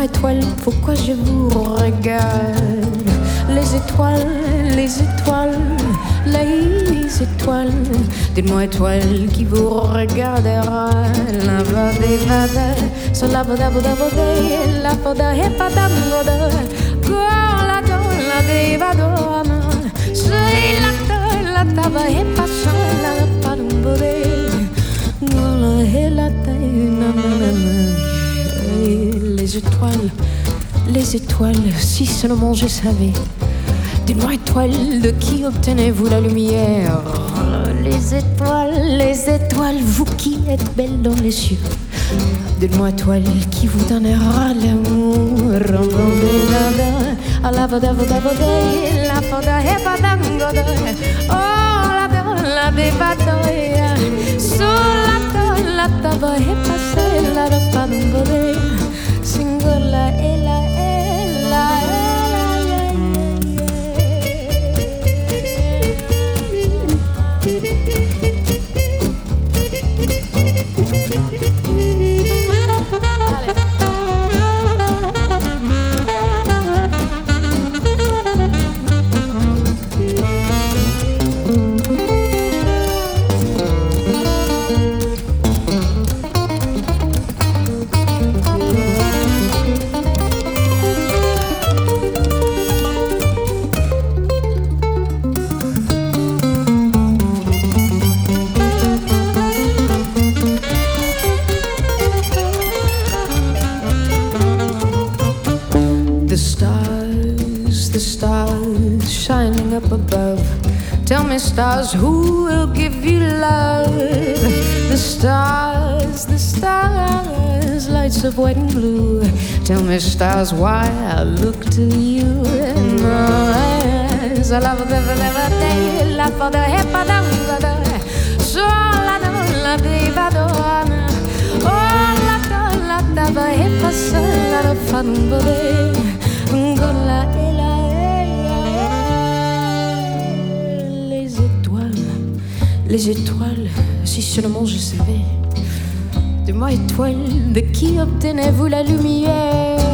Dites-moi étoiles, pourquoi je vous regarde? Les étoiles, les étoiles, les étoiles. Dites-moi étoiles qui vous regardera. La vade vade, so la vada vada vada, la vada hepada vada. Gola dola de vadona, sei la tava hepasa la padumbre. Gola hela na na na. Les étoiles, si seulement je savais. Dites-moi étoiles, de qui obtenez-vous la lumière? Les étoiles, vous qui êtes belle dans les cieux. Dites-moi étoile, qui vous donnera l'amour? Oh la tava repassa la padumbre. Singola ela the stars shining up above. Tell me stars, who will give you love? The stars, lights of white and blue. Tell me stars, why I look to you in my eyes. I love the la for the hepadanga. So la divadona. Oh la tava hepasa la fadumbre. Gola les étoiles, si seulement je savais. De moi étoile, de qui obtenez-vous la lumière?